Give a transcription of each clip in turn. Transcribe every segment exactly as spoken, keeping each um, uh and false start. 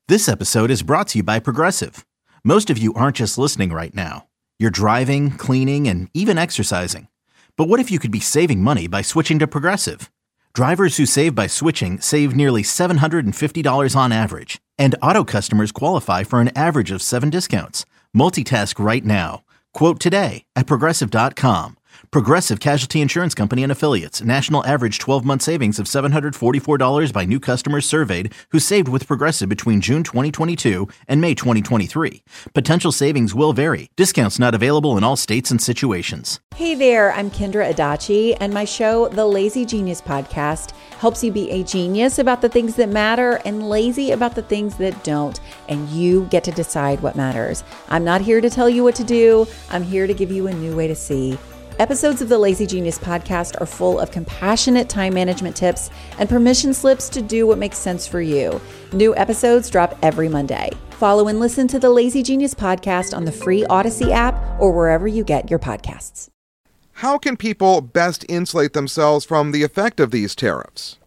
This episode is brought to you by Progressive. Most of you aren't just listening right now. You're driving, cleaning, and even exercising. But what if you could be saving money by switching to Progressive? Drivers who save by switching save nearly seven hundred fifty dollars on average. And auto customers qualify for an average of seven discounts. Multitask right now. Quote today at progressive dot com. Progressive Casualty Insurance Company and Affiliates. National average twelve-month savings of seven hundred forty-four dollars by new customers surveyed who saved with Progressive between June twenty twenty-two and May twenty twenty-three. Potential savings will vary. Discounts not available in all states and situations. Hey there, I'm Kendra Adachi, and my show, The Lazy Genius Podcast, helps you be a genius about the things that matter and lazy about the things that don't, and you get to decide what matters. I'm not here to tell you what to do. I'm here to give you a new way to see. Episodes of the Lazy Genius Podcast are full of compassionate time management tips and permission slips to do what makes sense for you. New episodes drop every Monday. Follow and listen to the Lazy Genius Podcast on the free Odyssey app or wherever you get your podcasts. How can people best insulate themselves from the effect of these tariffs?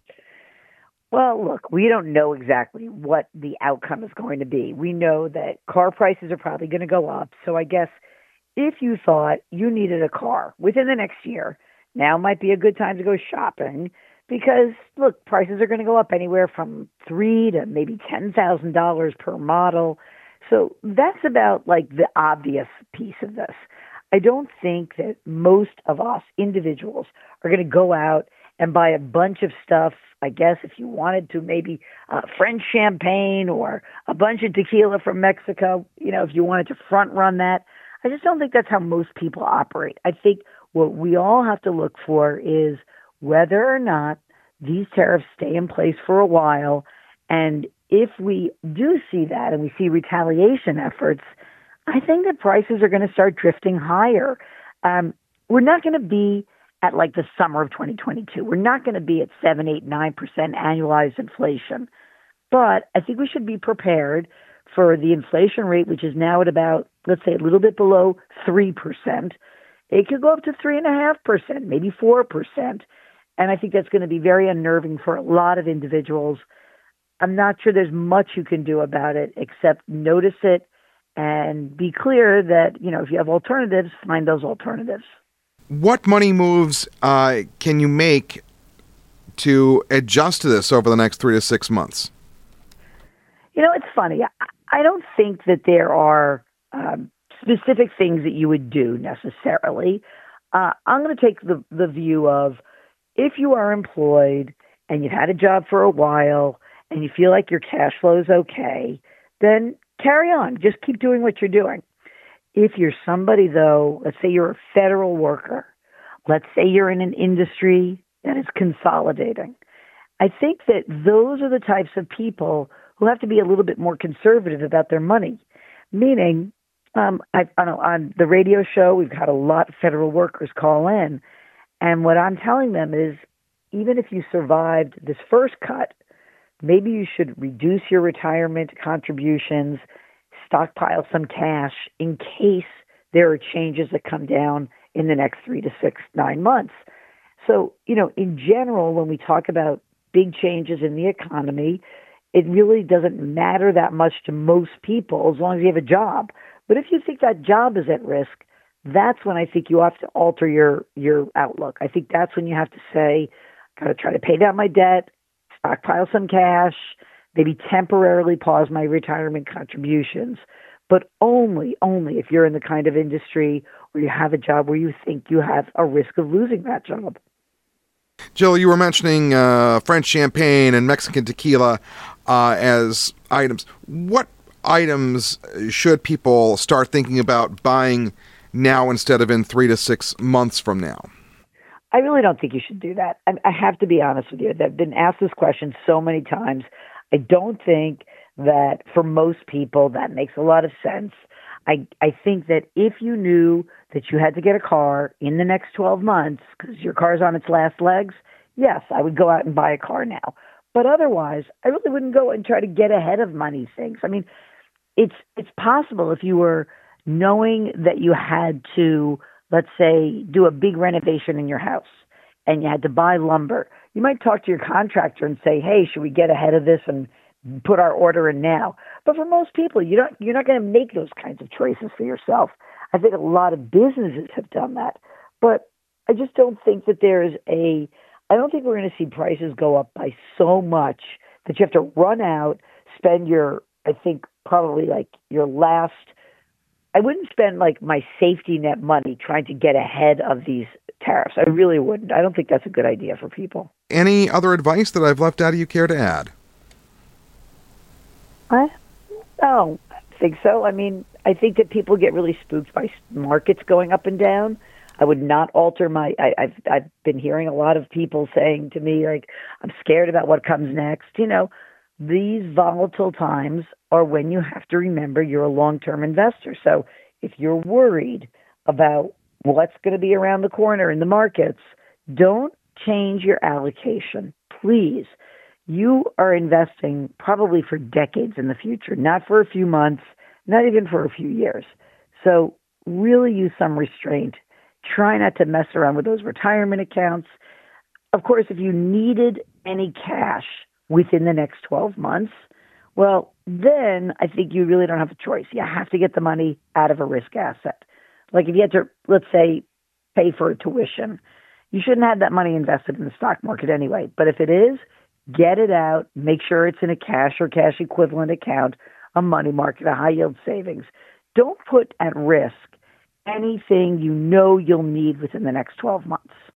Well, look, we don't know exactly what the outcome is going to be. We know that car prices are probably going to go up. So I guess if you thought you needed a car within the next year, now might be a good time to go shopping because, look, prices are going to go up anywhere from three to maybe ten thousand dollars per model. So that's about like the obvious piece of this. I don't think that most of us individuals are going to go out and buy a bunch of stuff. I guess if you wanted to, maybe uh, French champagne or a bunch of tequila from Mexico, you know, if you wanted to front run that. I just don't think that's how most people operate. I think what we all have to look for is whether or not these tariffs stay in place for a while. And if we do see that and we see retaliation efforts, I think that prices are going to start drifting higher. Um, we're not going to be at like the summer of twenty twenty-two. We're not going to be at seven, eight, nine percent annualized inflation. But I think we should be prepared for the inflation rate, which is now at about, let's say, a little bit below three percent. It could go up to three point five percent, maybe four percent. And I think that's going to be very unnerving for a lot of individuals. I'm not sure there's much you can do about it except notice it and be clear that, you know, if you have alternatives, find those alternatives. What money moves uh, can you make to adjust to this over the next three to six months? You know, it's funny. I don't think that there are um, specific things that you would do necessarily. Uh, I'm going to take the, the view of if you are employed and you've had a job for a while and you feel like your cash flow is okay, then carry on. Just keep doing what you're doing. If you're somebody, though, let's say you're a federal worker, let's say you're in an industry that is consolidating, I think that those are the types of people who have to be a little bit more conservative about their money. Meaning, um, I, I know on the radio show, we've had a lot of federal workers call in. And what I'm telling them is, even if you survived this first cut, maybe you should reduce your retirement contributions, stockpile some cash in case there are changes that come down in the next three to six, nine months. So, you know, in general, when we talk about big changes in the economy, it really doesn't matter that much to most people as long as you have a job. But if you think that job is at risk, that's when I think you have to alter your, your outlook. I think that's when you have to say, got to try to pay down my debt, stockpile some cash, maybe temporarily pause my retirement contributions, but only, only if you're in the kind of industry where you have a job where you think you have a risk of losing that job. Jill, you were mentioning uh, French champagne and Mexican tequila uh, as items. What items should people start thinking about buying now instead of in three to six months from now? I really don't think you should do that. I, I have to be honest with you. I've been asked this question so many times. I don't think that for most people that makes a lot of sense. I, I think that if you knew that you had to get a car in the next twelve months because your car's on its last legs, yes, I would go out and buy a car now. But otherwise, I really wouldn't go and try to get ahead of money things. I mean, it's it's possible if you were knowing that you had to, let's say, do a big renovation in your house and you had to buy lumber, you might talk to your contractor and say, hey, should we get ahead of this and put our order in now? But for most people, you don't, you're not going to make those kinds of choices for yourself. I think a lot of businesses have done that. But I just don't think that there's a, I don't think we're going to see prices go up by so much that you have to run out, spend your, I think probably like your last, I wouldn't spend like my safety net money trying to get ahead of these tariffs. I really wouldn't. I don't think that's a good idea for people. Any other advice that I've left out you care to add? I don't think so. I mean, I think that people get really spooked by markets going up and down. I would not alter my, I, I've, I've been hearing a lot of people saying to me, like, I'm scared about what comes next. You know, these volatile times are when you have to remember you're a long-term investor. So if you're worried about what's going to be around the corner in the markets, don't change your allocation, please. You are investing probably for decades in the future, not for a few months, not even for a few years. So really use some restraint. Try not to mess around with those retirement accounts. Of course, if you needed any cash within the next twelve months, well, then I think you really don't have a choice. You have to get the money out of a risk asset. Like if you had to, let's say, pay for a tuition, you shouldn't have that money invested in the stock market anyway. But if it is, get it out. Make sure it's in a cash or cash equivalent account, a money market, a high yield savings. Don't put at risk anything you know you'll need within the next twelve months.